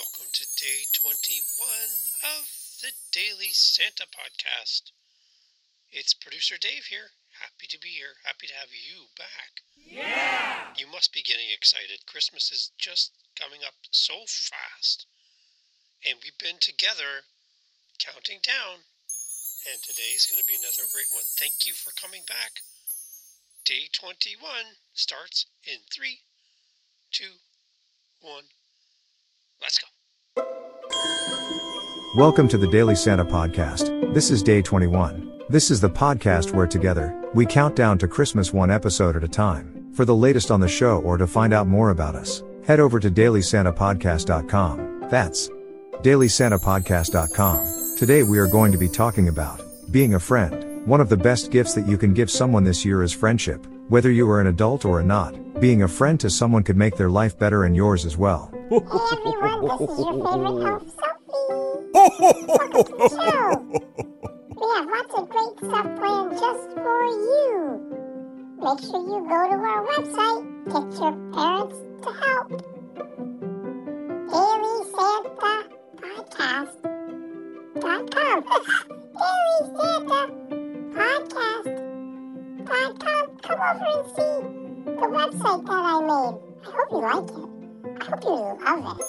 welcome to day 21 of the Daily Santa Podcast. It's producer Dave here. Happy to be here. Happy to have you back. Yeah! You must be getting excited. Christmas is just coming up so fast. And we've been together counting down. And today's going to be another great one. Thank you for coming back. Day 21 starts in 3, 2, 1. Let's go. Welcome to the Daily Santa Podcast. This is day 21. This is the podcast where together, we count down to Christmas one episode at a time. For the latest on the show or to find out more about us, head over to dailysantapodcast.com. That's dailysantapodcast.com. Today we are going to be talking about being a friend. One of the best gifts that you can give someone this year is friendship. Whether you are an adult or not, being a friend to someone could make their life better and yours as well. Hey everyone, this is your favorite host, Sophie. Welcome to the show. We have lots of great stuff planned just for you. Make sure you go to our website, get your parents to help. DailySantaPodcast.com. DailySantaPodcast.com. Come over and see the website that I made. I hope you like it. I hope you love it.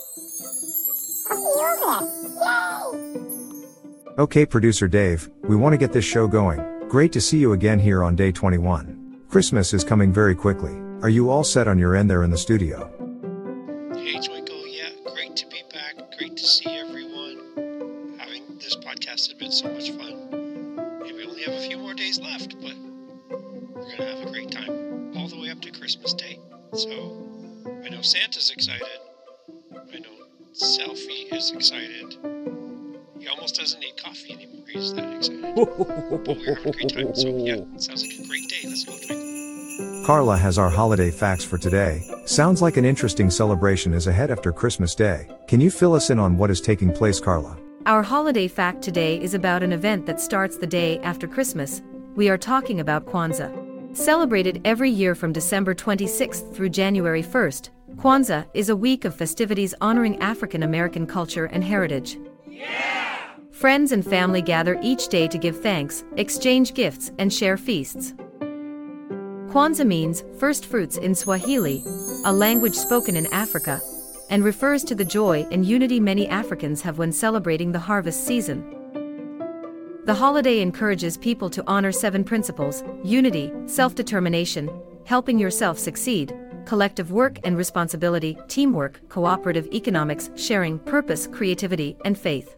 I'll see you over there. Yay! Okay, producer Dave, we want to get this show going. Great to see you again here on day 21. Christmas is coming very quickly. Are you all set on your end there in the studio? Hey Twinkle, yeah, great to be back. Great to see everyone. Having this podcast has been so much fun. And we only have a few more days left, but we're going to have a great time all the way up to Christmas Day. So, I know Santa's excited. I know Selfie is excited. He almost doesn't need coffee anymore. He's that excited. But we're having a great time. So, yeah, it sounds like a great day. Let's go, Twinkle. Carla has our holiday facts for today. Sounds like an interesting celebration is ahead after Christmas Day. Can you fill us in on what is taking place, Carla? Our holiday fact today is about an event that starts the day after Christmas. We are talking about Kwanzaa. Celebrated every year from December 26th through January 1st, Kwanzaa is a week of festivities honoring African American culture and heritage. Yeah! Friends and family gather each day to give thanks, exchange gifts, and share feasts. Kwanzaa means first fruits in Swahili, a language spoken in Africa, and refers to the joy and unity many Africans have when celebrating the harvest season. The holiday encourages people to honor 7 principles: unity, self-determination, helping yourself succeed, collective work and responsibility, teamwork, cooperative economics, sharing, purpose, creativity, and faith.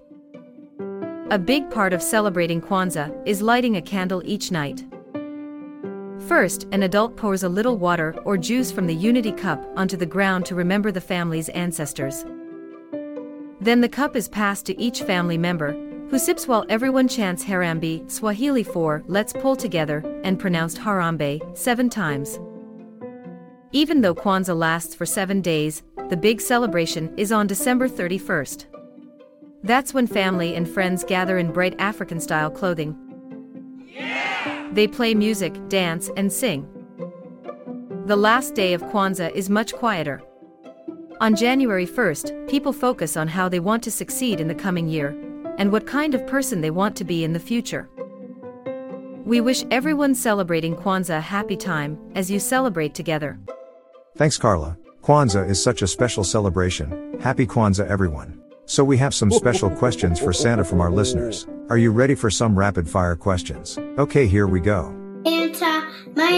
A big part of celebrating Kwanzaa is lighting a candle each night. First, an adult pours a little water or juice from the unity cup onto the ground to remember the family's ancestors. Then the cup is passed to each family member, who sips while everyone chants Harambee, Swahili for let's pull together, and pronounced Harambe 7 times. Even though Kwanzaa lasts for 7 days, the big celebration is on December 31st. That's when family and friends gather in bright African-style clothing. Yeah! They play music, dance, and sing. The last day of Kwanzaa is much quieter. On January 1st, people focus on how they want to succeed in the coming year, and what kind of person they want to be in the future. We wish everyone celebrating Kwanzaa a happy time as you celebrate together. Thanks, Carla. Kwanzaa is such a special celebration. Happy Kwanzaa, everyone. So we have some special questions for Santa from our listeners. Are you ready for some rapid-fire questions? Okay, here we go. Santa, my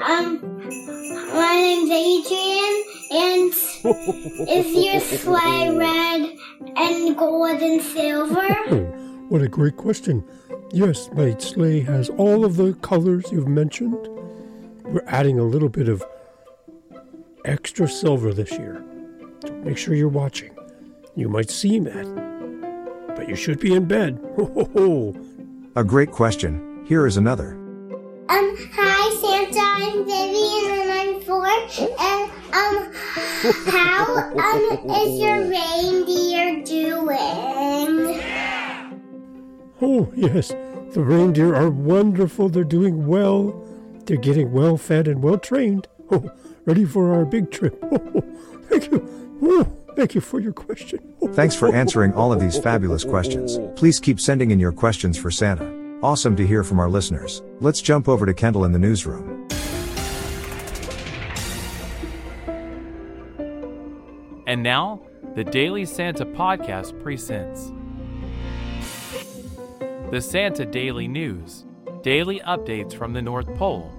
name's Adrian, and is your sleigh red and gold and silver? What a great question. Yes, my sleigh has all of the colors you've mentioned. We're adding a little bit of extra silver this year. So make sure you're watching. You might seem it, but you should be in bed. Ho, ho, ho. A great question. Here is another. Hi Santa, I'm Vivian and I'm 4. And how is your reindeer doing? Oh, yes. The reindeer are wonderful. They're doing well. They're getting well fed and well trained. Oh, ready for our big trip. Oh, thank you. Oh. Thank you for your question. Thanks for answering all of these fabulous questions. Please keep sending in your questions for Santa. Awesome to hear from our listeners. Let's jump over to Kendall in the newsroom. And now, the Daily Santa Podcast presents the Santa Daily News, daily updates from the North Pole.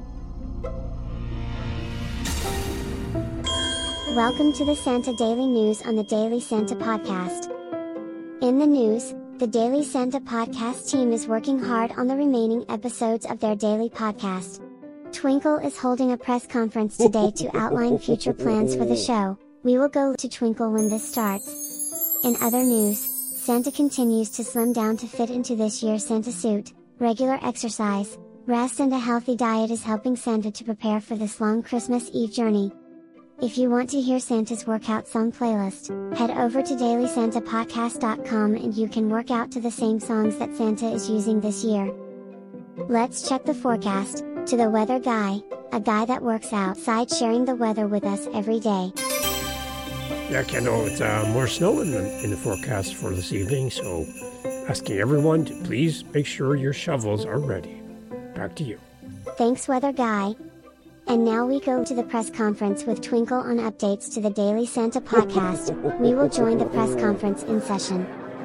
Welcome to the Santa Daily News on the Daily Santa Podcast. In the news, the Daily Santa Podcast team is working hard on the remaining episodes of their daily podcast. Twinkle is holding a press conference today to outline future plans for the show. We will go to Twinkle when this starts. In other news, Santa continues to slim down to fit into this year's Santa suit. Regular exercise, rest and a healthy diet is helping Santa to prepare for this long Christmas Eve journey. If you want to hear Santa's workout song playlist, head over to dailysantapodcast.com and you can work out to the same songs that Santa is using this year. Let's check the forecast, to the weather guy, a guy that works outside sharing the weather with us every day. Yeah, Kendall, it's more snow in the forecast for this evening, so asking everyone to please make sure your shovels are ready. Back to you. Thanks, weather guy. And now we go to the press conference with Twinkle on updates to the Daily Santa Podcast. We will join the press conference in session.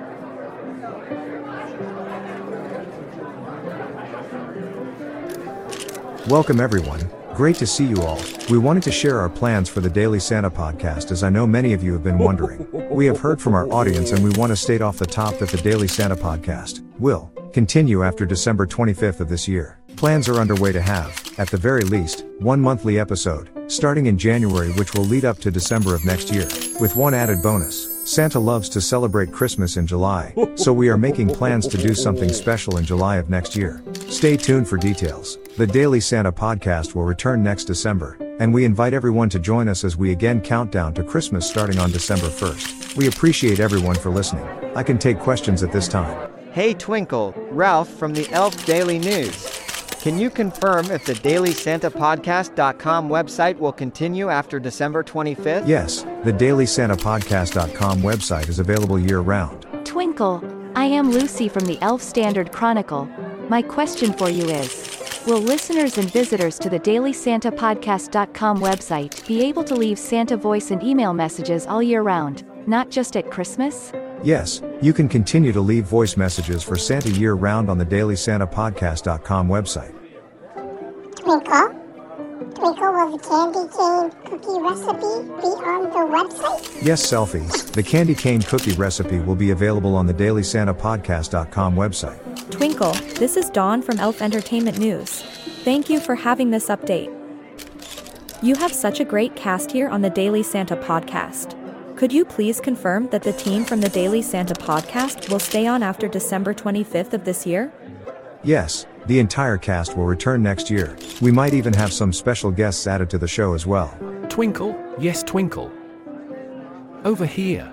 Welcome everyone. Great to see you all. We wanted to share our plans for the Daily Santa Podcast, as I know many of you have been wondering. We have heard from our audience and we want to state off the top that the Daily Santa Podcast will continue after December 25th of this year. Plans are underway to have, at the very least, one monthly episode, starting in January, which will lead up to December of next year. With one added bonus, Santa loves to celebrate Christmas in July, so we are making plans to do something special in July of next year. Stay tuned for details. The Daily Santa Podcast will return next December, and we invite everyone to join us as we again count down to Christmas starting on December 1st. We appreciate everyone for listening. I can take questions at this time. Hey Twinkle, Ralph from the Elf Daily News. Can you confirm if the dailysantapodcast.com website will continue after December 25th? Yes, the dailysantapodcast.com website is available year-round. Twinkle, I am Lucy from the Elf Standard Chronicle. My question for you is, will listeners and visitors to the dailysantapodcast.com website be able to leave Santa voice and email messages all year round, not just at Christmas? Yes, you can continue to leave voice messages for Santa year-round on the dailysantapodcast.com website. Twinkle, will the candy cane cookie recipe be on the website? Yes, Selfies, the candy cane cookie recipe will be available on the dailysantapodcast.com website. Twinkle, this is Dawn from Elf Entertainment News. Thank you for having this update. You have such a great cast here on the Daily Santa Podcast. Could you please confirm that the team from the Daily Santa Podcast will stay on after December 25th of this year? Yes, the entire cast will return next year. We might even have some special guests added to the show as well. Twinkle, yes Twinkle. Over here.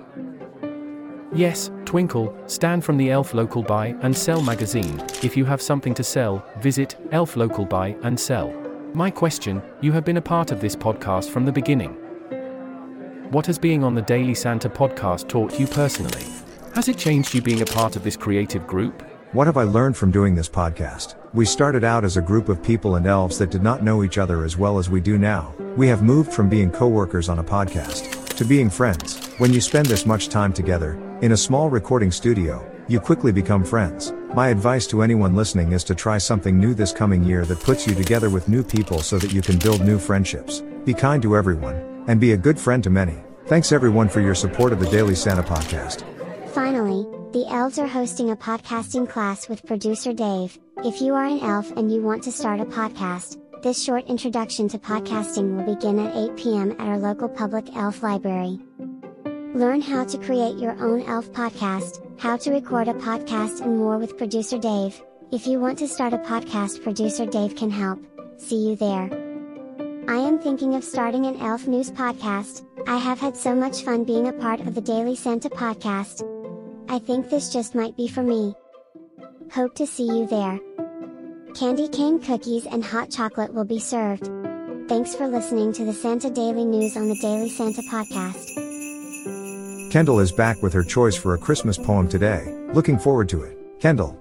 Yes, Twinkle, Stan from the Elf Local Buy and Sell magazine. If you have something to sell, visit Elf Local Buy and Sell. My question, you have been a part of this podcast from the beginning. What has being on the Daily Santa Podcast taught you personally? Has it changed you being a part of this creative group? What have I learned from doing this podcast? We started out as a group of people and elves that did not know each other as well as we do now. We have moved from being co-workers on a podcast to being friends. When you spend this much time together, in a small recording studio, you quickly become friends. My advice to anyone listening is to try something new this coming year that puts you together with new people so that you can build new friendships. Be kind to everyone, and be a good friend to many. Thanks everyone for your support of the Daily Santa Podcast. Finally, the elves are hosting a podcasting class with producer Dave. If you are an elf and you want to start a podcast, this short introduction to podcasting will begin at 8 p.m. at our local public elf library. Learn how to create your own elf podcast, how to record a podcast and more with producer Dave. If you want to start a podcast, producer Dave can help. See you there. I am thinking of starting an elf news podcast. I have had so much fun being a part of the Daily Santa Podcast. I think this just might be for me. Hope to see you there. Candy cane cookies and hot chocolate will be served. Thanks for listening to the Santa Daily News on the Daily Santa Podcast. Kendall is back with her choice for a Christmas poem today. Looking forward to it. Kendall.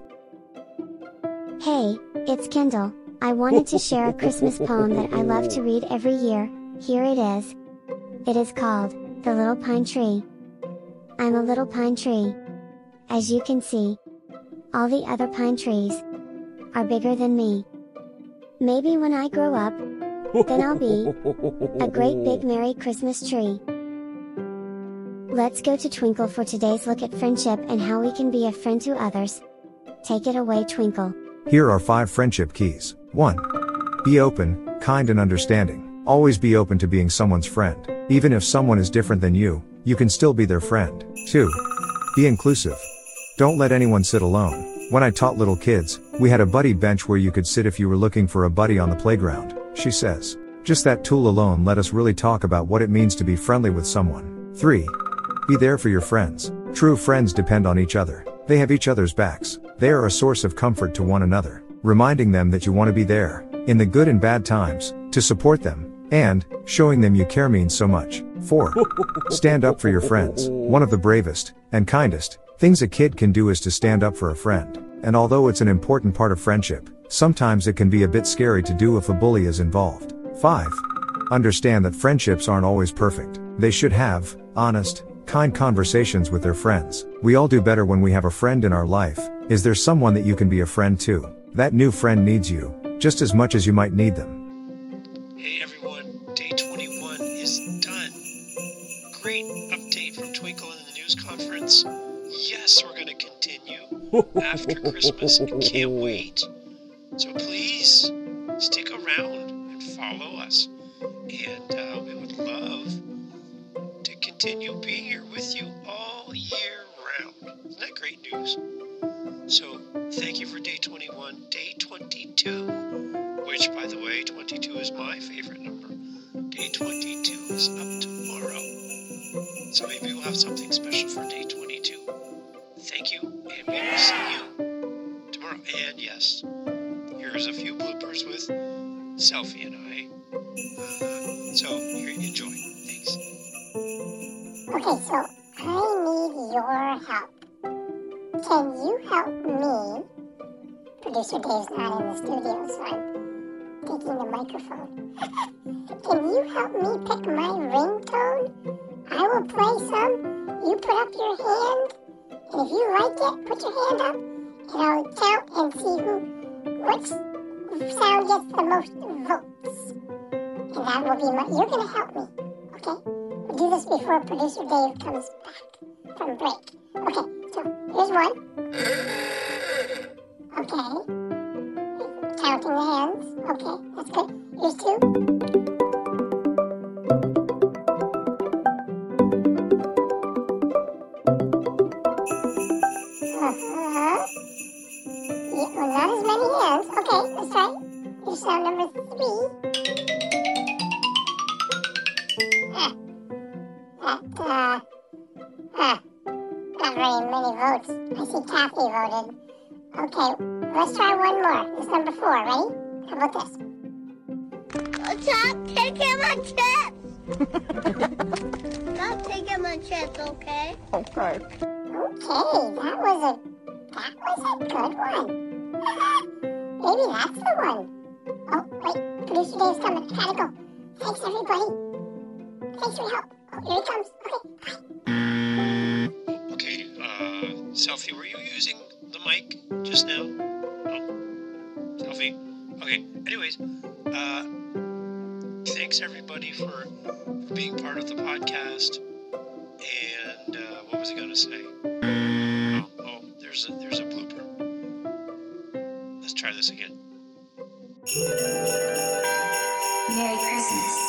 Hey, it's Kendall. I wanted to share a Christmas poem that I love to read every year. Here it is. It is called, The Little Pine Tree. I'm a little pine tree. As you can see, all the other pine trees are bigger than me. Maybe when I grow up, then I'll be a great big merry Christmas tree. Let's go to Twinkle for today's look at friendship and how we can be a friend to others. Take it away, Twinkle. Here are 5 friendship keys. 1. Be open, kind and understanding. Always be open to being someone's friend. Even if someone is different than you can still be their friend. 2. Be inclusive. Don't let anyone sit alone. When I taught little kids, we had a buddy bench where you could sit if you were looking for a buddy on the playground, she says. Just that tool alone let us really talk about what it means to be friendly with someone. 3. Be there for your friends. True friends depend on each other. They have each other's backs. They are a source of comfort to one another, reminding them that you want to be there, in the good and bad times, to support them, and showing them you care means so much. 4. Stand up for your friends. One of the bravest and kindest things a kid can do is to stand up for a friend. And although it's an important part of friendship, sometimes it can be a bit scary to do if a bully is involved. 5. Understand that friendships aren't always perfect. They should have honest, kind conversations with their friends. We all do better when we have a friend in our life. Is there someone that you can be a friend to? That new friend needs you just as much as you might need them. Hey everyone, day 21 is done. Great update from Twinkle in the news conference. Yes, we're going to continue after Christmas. Can't wait. So please stick around and follow us. And we would love to continue being here with you all year round. Isn't that great news? So thank you for day 21. Day 22, which by the way, 22 is my favorite number. Day 22 is up tomorrow. So maybe we'll have something special for day 22. Thank you, and we will see you tomorrow. And yes, here's a few bloopers with Selfie and I. So, here, enjoy. Thanks. Okay, so I need your help. Can you help me? Producer Dave's not in the studio, so I'm taking the microphone. Can you help me pick my ringtone? I will play some. You put up your hand. And if you like it, put your hand up, and I'll count and see which sound gets the most votes. And that will be you're going to help me, okay? We'll do this before Producer Dave comes back from break. Okay, so here's one. Okay. Counting the hands. Okay, that's good. Here's 2. Well, not as many hands. Okay, let's try. Here's sound number 3. Not very many votes. I see Kathy voted. Okay, let's try one more. This is number 4. Ready? How about this? Stop taking my chips! Stop taking my chips, okay? Okay, that was a good one. Maybe that's the one. Oh, wait, Producer Dave's coming. I gotta go. Thanks, everybody. Thanks for your help. Oh, here he comes. Okay, bye. Okay, Selfie, were you using the mic just now? No? Selfie? Okay, anyways, thanks everybody for being part of the podcast. And, what was I going to say? There's a blooper. Let's try this again. Merry Christmas.